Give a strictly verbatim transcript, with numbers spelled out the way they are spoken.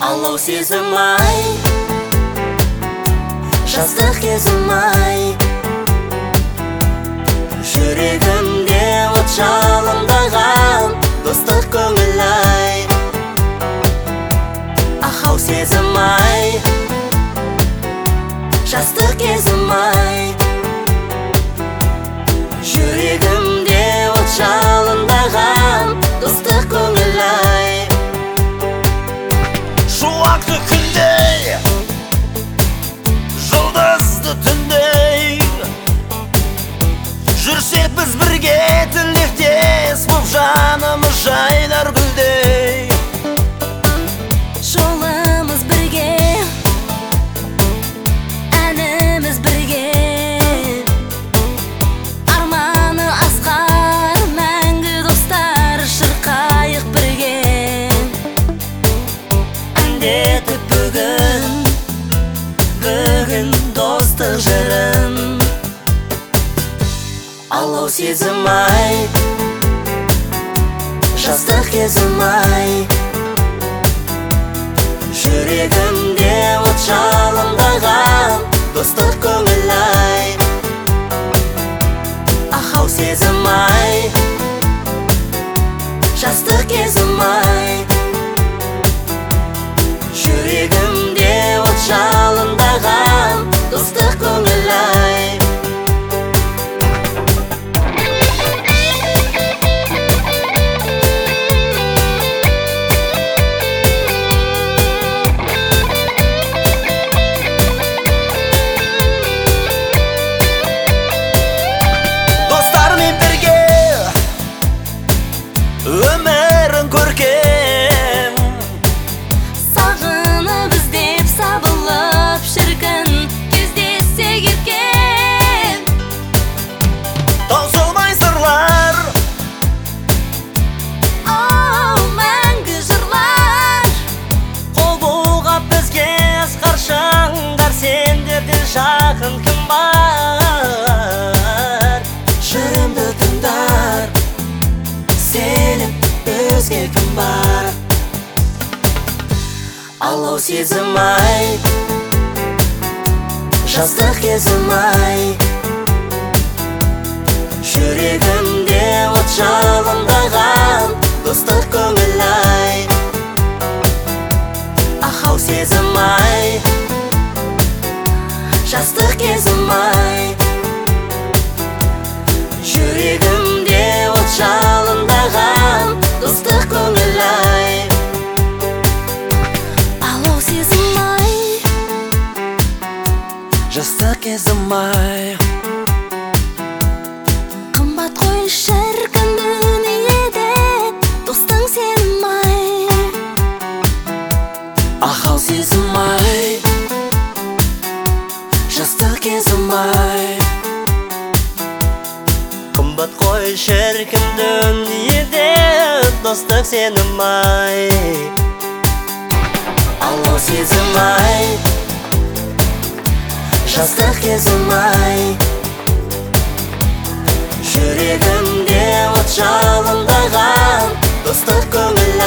Алау сезім ай, жастық кезім ай, жүрегімде от жалындаған достық көңіл ай. Ахау сезім ай, жастық кезім ай, жүрегімде от жалындаған достық көңіл ай. Шуақты күндей, жұлдызды түндей, жүрсек біз бірге тілектес боп, жанымыз жайнар гүлдей. Жолымыз бірге, әніміз бірге, арманы асқар мәңгі достар, шырқайық бірге. Әндетіп бүгін, бүгін достық жырын. Алау сезім ай, жастық кезім ай, жүрегімде от жалындаған достық көңіл ай. Ахау сезім ай, жастық кезім ай, жүрегімде от жалындаған достық көңіл ай. Достармен бірге өмірін көркен, Сағынып іздеп сабылып шіркін кездессе кеткен. таусылмай сырлар, Оу, мәңгі жырлар, қол бұлғап бізге асқар шаңдар, сендерден жақын кім бар? жырымды тыңдар, сеніп өзге кім бар? Алау сезім ай, жастық кезім ай, жүрегімде от жалындаған достық көңіл ай. Ахау сезім ай, жастық кезім ай, жүрегімде от жалындаған достық көңіл ай. Алау сезім ай, Жастық кезім ай, қымбат қой шіркін дүниеде достың сенім ай. ахау сезім ай, жастық кезім ай, қымбат қой шіркін дүниеде достық сенім ай. Алау сезім ай, жастық кезім ай, жүрегімде от жалындаған достық көңіл